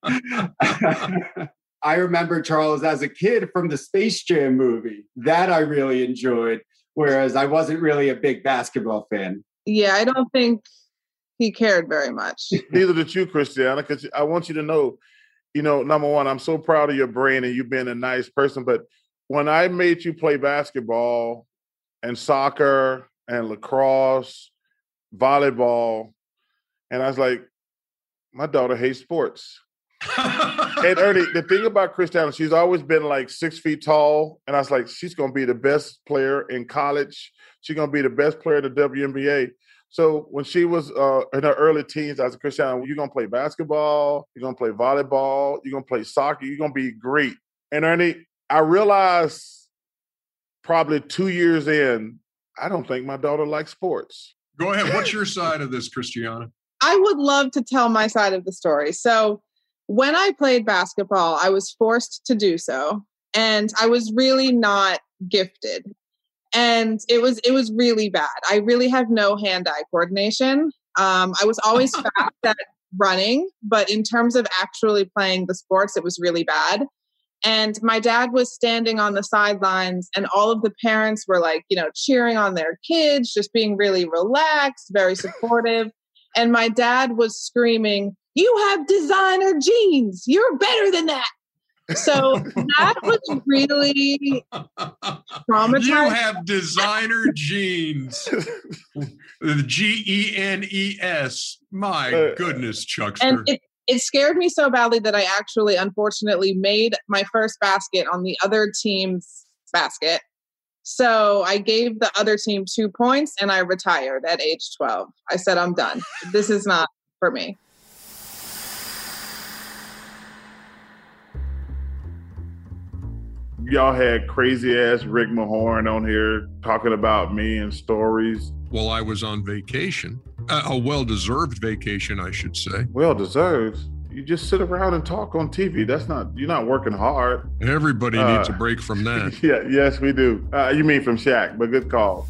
I remember Charles as a kid from the Space Jam movie. That I really enjoyed, whereas I wasn't really a big basketball fan. Yeah, I don't think he cared very much. Neither did you, Christiana, because I want you to know, you know, number one, I'm so proud of your brain and you being a nice person. But when I made you play basketball and soccer and lacrosse, volleyball, and I was like, my daughter hates sports. And Ernie, the thing about Christiana, she's always been like six feet tall. And I was like, she's going to be the best player in college. She's going to be the best player in the W N B A. So when she was uh, in her early teens, I was like, Christiana, you're going to play basketball, you're going to play volleyball, you're going to play soccer, you're going to be great. And Ernie, I realized probably two years in, I don't think my daughter likes sports. Go ahead. What's your side of this, Christiana? I would love to tell my side of the story. So when I played basketball, I was forced to do so. And I was really not gifted. And it was it was really bad. I really have no hand-eye coordination. Um, I was always fast at running, but in terms of actually playing the sports, it was really bad. And my dad was standing on the sidelines and all of the parents were like, you know, cheering on their kids, just being really relaxed, very supportive. And my dad was screaming, "You have designer jeans. You're better than that." So that was really traumatizing. You have designer jeans. The G E N E S. My goodness, Chuckster. And it, it scared me so badly that I actually, unfortunately, made my first basket on the other team's basket. So I gave the other team two points and I retired at age twelve. I said, I'm done. This is not for me. y'all had crazy ass Rick Mahorn on here talking about me and stories. While I was on vacation, a, a well-deserved vacation, I should say. Well-deserved? You just sit around and talk on T V. That's not, you're not working hard. Everybody uh, needs a break from that. Yeah, yes, we do. Uh, you mean from Shaq, but good call.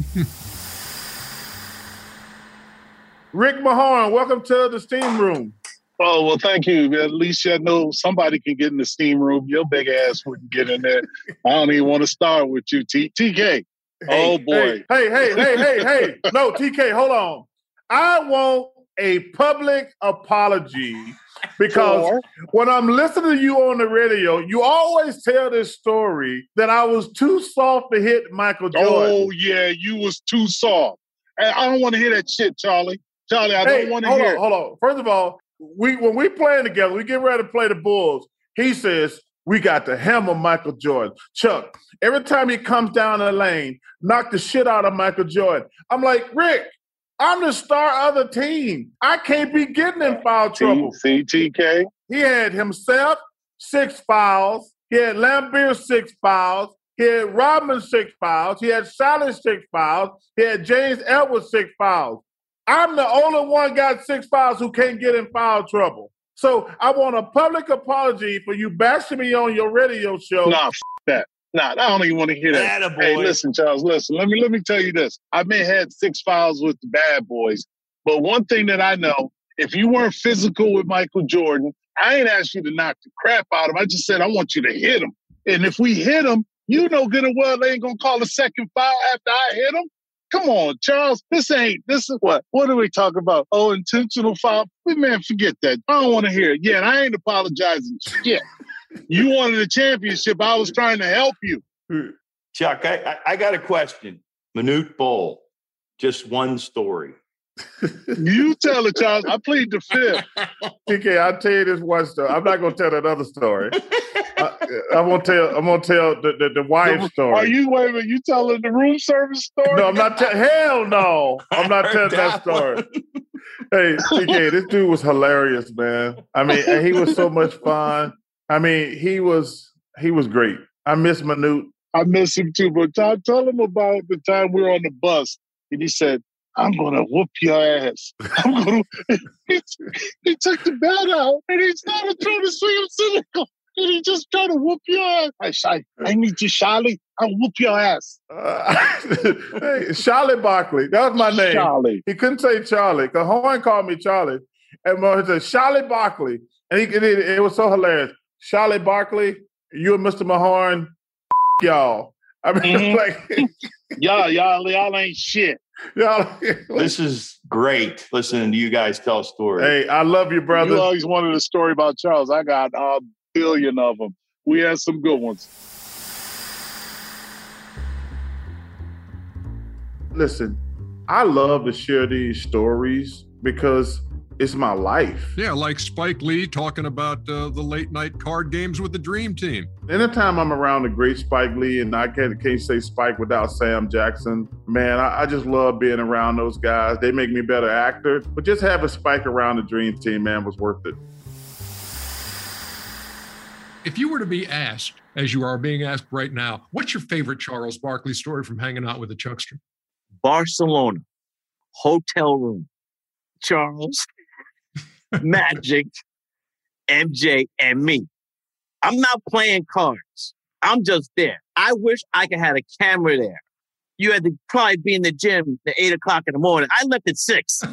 Rick Mahorn, welcome to the Steam Room. Oh, well, thank you. At least I know somebody can get in the Steam Room. Your big ass wouldn't get in there. I don't even want to start with you, T- TK. Hey, oh, boy. Hey, hey, hey, hey, hey. No, T K, hold on. I want a public apology because sure. when I'm listening to you on the radio, you always tell this story that I was too soft to hit Michael Jordan. Oh, yeah, you was too soft. I don't want to hear that shit, Charlie. Charlie, I hey, don't want to hear on, it. Hold on. First of all, we when we playing together, we get ready to play the Bulls. He says, we got to hammer Michael Jordan. Chuck, every time he comes down the lane, knock the shit out of Michael Jordan. I'm like, Rick, I'm the star of the team. I can't be getting in foul trouble. C T K? He had himself six fouls. He had Lambeer six fouls. He had Rodman six fouls. He had Sally six fouls. He had James Edwards six fouls. I'm the only one got six fouls who can't get in foul trouble. So I want a public apology for you bashing me on your radio show. Nah, f- that. Nah, I don't even want to hear that. Attaboy. Hey, listen, Charles, listen. Let me let me tell you this. I may have had six fouls with the bad boys, but one thing that I know, if you weren't physical with Michael Jordan, I ain't asked you to knock the crap out of him. I just said I want you to hit him. And if we hit him, you know good and well they ain't gonna call a second foul after I hit him. Come on, Charles. This ain't, this is what? What are we talking about? Oh, intentional foul? Man, forget that. I don't want to hear it. Yeah, and I ain't apologizing. Shit. You wanted a championship. I was trying to help you. Chuck, I, I, I got a question. Manute Bol, just one story. You tell it, Charles. I plead the fifth. T K, I'll tell you this one story. I'm not going to tell that other story. I, I'm going to tell. I'm going to tell the the, the wife story. Are you wait a minute? You telling the room service story? No, I'm not. Te- hell no, I'm not telling that, that story. Hey, T K, this dude was hilarious, man. I mean, he was so much fun. I mean, he was he was great. I miss Manute. I miss him too. But tell, tell him about the time we were on the bus, and he said, I'm going to whoop your ass. I'm going to. He, he took the bat out and he started trying to swing him cynical. And he just tried to whoop your ass. Hey, Shy, I need you, Charlie. I'll whoop your ass. Uh, hey, Charlie Barkley. That was my name. Charlie. He couldn't say Charlie because Horn called me Charlie. And he said, Charlie Barkley. And he, it, it was so hilarious. Charlie Barkley, you and Mister Mahorn, y'all. I mean, mm-hmm. like. y'all, y'all, y'all ain't shit. This is great listening to you guys tell stories. Hey, I love you, brother. You always wanted a story about Charles. I got a billion of them. We had some good ones. Listen, I love to share these stories because it's my life. Yeah, like Spike Lee talking about uh, the late night card games with the Dream Team. Anytime I'm around the great Spike Lee, and I can't, can't say Spike without Sam Jackson, man, I, I just love being around those guys. They make me better actor. But just having Spike around the Dream Team, man, was worth it. If you were to be asked, as you are being asked right now, what's your favorite Charles Barkley story from hanging out with the Chuckster? Barcelona, hotel room, Charles, Magic, M J, and me. I'm not playing cards. I'm just there. I wish I could have a camera there. You had to probably be in the gym at eight o'clock in the morning. I left at six.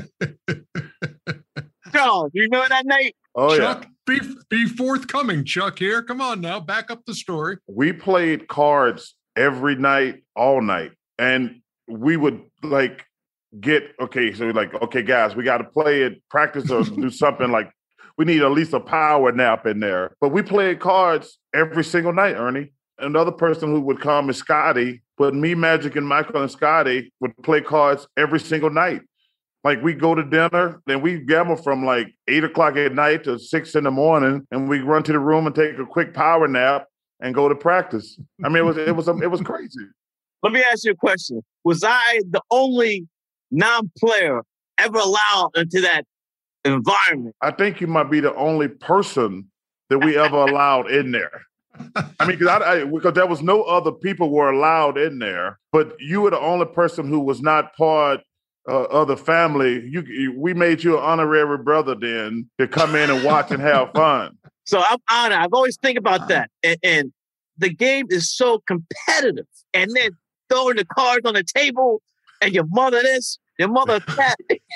Charles, you remember that night? Oh, Chuck, yeah. be, be forthcoming, Chuck, here. Come on now, back up the story. We played cards every night, all night. And we would, like, get, okay, so like, okay, guys, we got to play it, practice or do something like, we need at least a power nap in there. But we played cards every single night, Ernie. Another person who would come is Scotty, but me, Magic, and Michael and Scotty would play cards every single night. Like, we go to dinner, then we gamble from like eight o'clock at night to six in the morning, and we run to the room and take a quick power nap and go to practice. I mean, it was it was it was crazy. Let me ask you a question. Was I the only non-player ever allowed into that environment? I think you might be the only person that we ever allowed in there. I mean, because I, I, because there was no other people were allowed in there, but you were the only person who was not part uh, of the family. You, you, we made you an honorary brother then to come in and watch and have fun. So I'm honored. I've always think about that, and, and the game is so competitive. And then throwing the cards on the table, and your mother this, your mother that,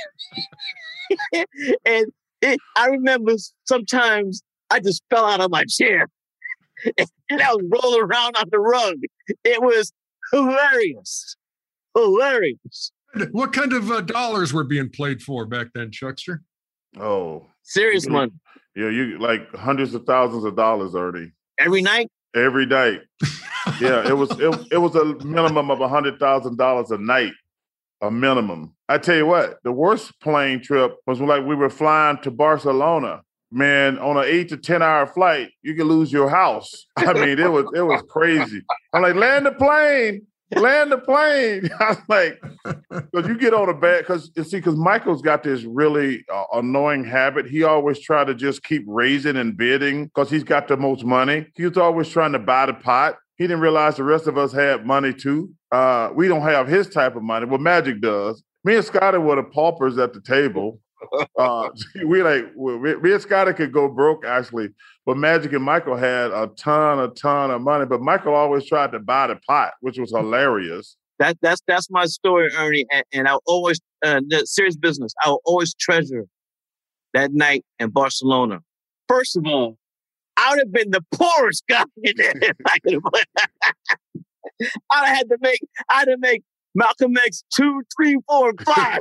and it, I remember sometimes I just fell out of my chair. And I was rolling around on the rug. It was hilarious. Hilarious. What kind of uh, dollars were being played for back then, Chuckster? Oh. Serious you, money. Yeah, you like hundreds of thousands of dollars, Ernie. Every night? Every night. Yeah, it was it, it was a minimum of one hundred thousand dollars a night. A minimum. I tell you what, the worst plane trip was like we were flying to Barcelona. Man, on an eight to ten hour flight, you can lose your house. I mean, it was it was crazy. I'm like, land the plane, land the plane. I was like, because you get on a bad, because you see, because Michael's got this really uh, annoying habit. He always try to just keep raising and bidding because he's got the most money. He was always trying to buy the pot. He didn't realize the rest of us had money too. Uh, we don't have his type of money, but Magic does. Me and Scotty were the paupers at the table. Uh, we like we, me and Scotty could go broke actually, but Magic and Michael had a ton, a ton of money. But Michael always tried to buy the pot, which was hilarious. That that's that's my story, Ernie, and, and I'll always uh, the serious business. I'll always treasure that night in Barcelona. First of all, I would have been the poorest guy in there. If I could have. I'd have had to make. I'd have make Malcolm X two, three, four, and five.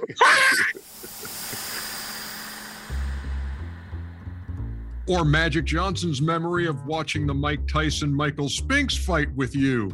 Or Magic Johnson's memory of watching the Mike Tyson-Michael Spinks fight with you.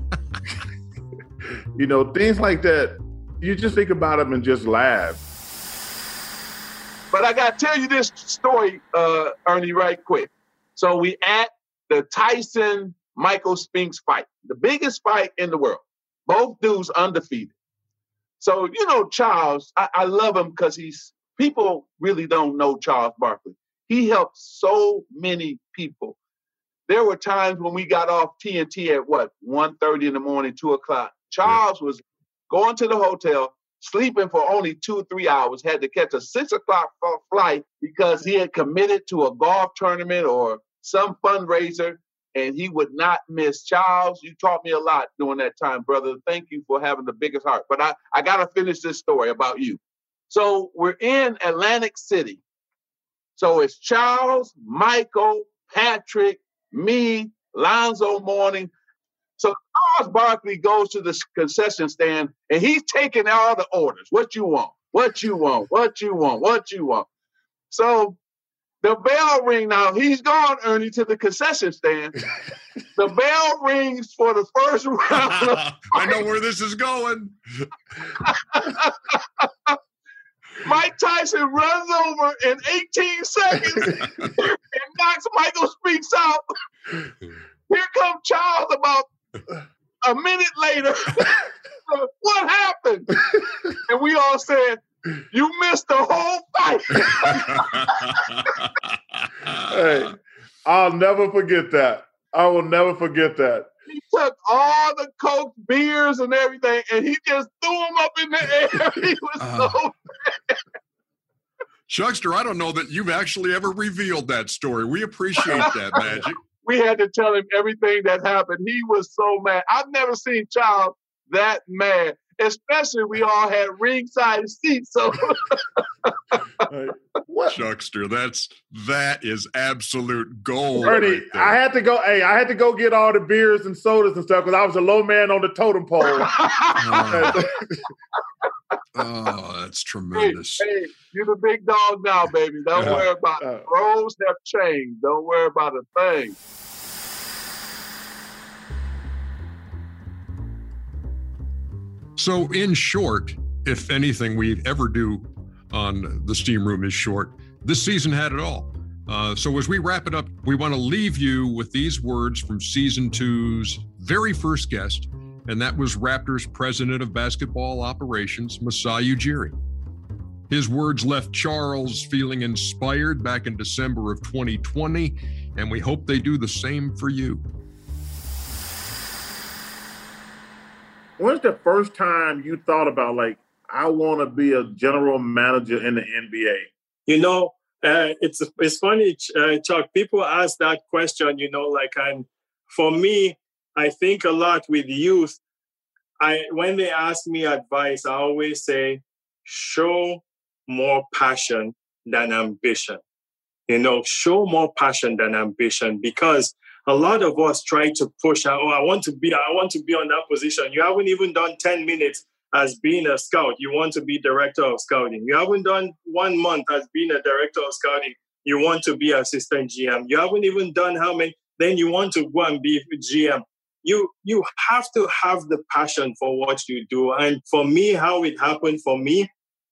You know, things like that, you just think about them and just laugh. But I got to tell you this story, uh, Ernie, right quick. So we at the Tyson-Michael Spinks fight, the biggest fight in the world. Both dudes undefeated. So, you know, Charles, I, I love him because he's, people really don't know Charles Barkley. He helped so many people. There were times when we got off T N T at what, one thirty in the morning, two o'clock. Charles yeah. was going to the hotel, sleeping for only two or three hours, had to catch a six o'clock flight because he had committed to a golf tournament or some fundraiser, and he would not miss. Charles, you taught me a lot during that time, brother. Thank you for having the biggest heart. But I, I got to finish this story about you. So we're in Atlantic City. So it's Charles, Michael, Patrick, me, Lonzo Mourning. So Charles Barkley goes to the concession stand, and he's taking all the orders. What you want? What you want? What you want? What you want? So the bell rings. Now, he's gone, Ernie, to the concession stand. The bell rings for the first round. Of I know where this is going. Mike Tyson runs over in eighteen seconds and knocks Michael Spinks out. Here comes Charles about a minute later. What happened? And we all said, you missed the whole fight. Hey, I'll never forget that. I will never forget that. He took all the Coke, beers, and everything, and he just threw them up in the air. He was uh, so bad. Chuckster, I don't know that you've actually ever revealed that story. We appreciate that, Magic. We had to tell him everything that happened. He was so mad. I've never seen Charles that mad, especially we all had ringside seats. So, Chuckster, that's that is absolute gold. Ernie, right there. I had to go. Hey, I had to go get all the beers and sodas and stuff because I was a low man on the totem pole. oh. oh, that's tremendous. Hey, hey, you're the big dog now, baby. Don't uh, worry about it. Uh, Roles have changed. Don't worry about a thing. So, in short, if anything we ever do on the Steam Room is short, this season had it all. Uh, so as we wrap it up, we want to leave you with these words from season two's very first guest, and that was Raptors president of basketball operations, Masai Ujiri. His words left Charles feeling inspired back in December of twenty twenty, and we hope they do the same for you. When's the first time you thought about, like, I want to be a general manager in the N B A? You know, uh, it's it's funny, uh, Chuck. People ask that question, you know, like, and for me, I think a lot with youth. I when they ask me advice, I always say, show more passion than ambition. You know, show more passion than ambition, because a lot of us try to push out, oh, I want to be, I want to be on that position. You haven't even done ten minutes as being a scout. You want to be director of scouting. You haven't done one month as being a director of scouting. You want to be assistant G M. You haven't even done how many, then you want to go and be G M. You, you have to have the passion for what you do. And for me, how it happened for me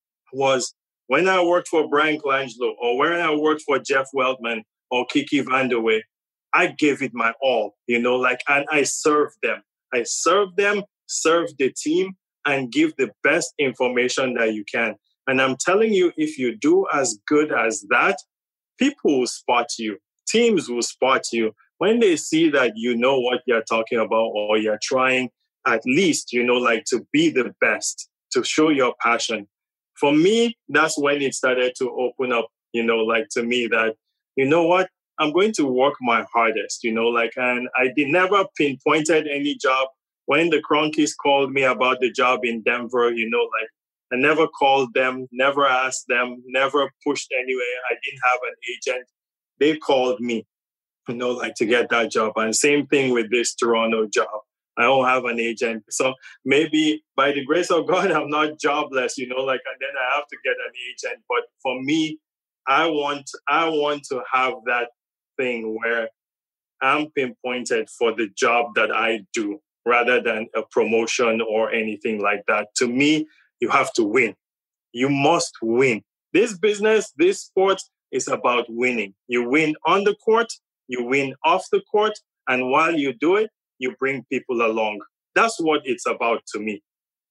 was when I worked for Brian Colangelo, or when I worked for Jeff Weltman or Kiki Vandeweghe, I gave it my all, you know, like, and I served them. I served them, served the team, and give the best information that you can. And I'm telling you, if you do as good as that, people will spot you. Teams will spot you. When they see that you know what you're talking about, or you're trying at least, you know, like, to be the best, to show your passion. For me, that's when it started to open up, you know, like, to me that, you know what, I'm going to work my hardest, you know, like, and I did never pinpointed any job. When the Cronkies called me about the job in Denver, you know, like, I never called them, never asked them, never pushed anywhere. I didn't have an agent. They called me, you know, like, to get that job. And same thing with this Toronto job. I don't have an agent. So maybe by the grace of God, I'm not jobless, you know, like, and then I have to get an agent. But for me, I want, I want to have that thing where I'm pinpointed for the job that I do, rather than a promotion or anything like that. To me, you have to win. You must win. This business, this sport is about winning. You win on the court, you win off the court, and while you do it, you bring people along. That's what it's about to me.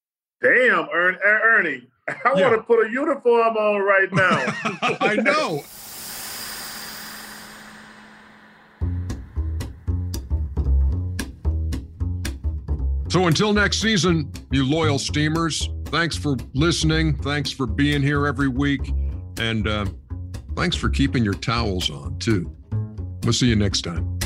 Damn, Ern- Ernie, I Yeah. want to put a uniform on right now. I know. So until next season, you loyal Steamers, thanks for listening. Thanks for being here every week. And uh, thanks for keeping your towels on, too. We'll see you next time.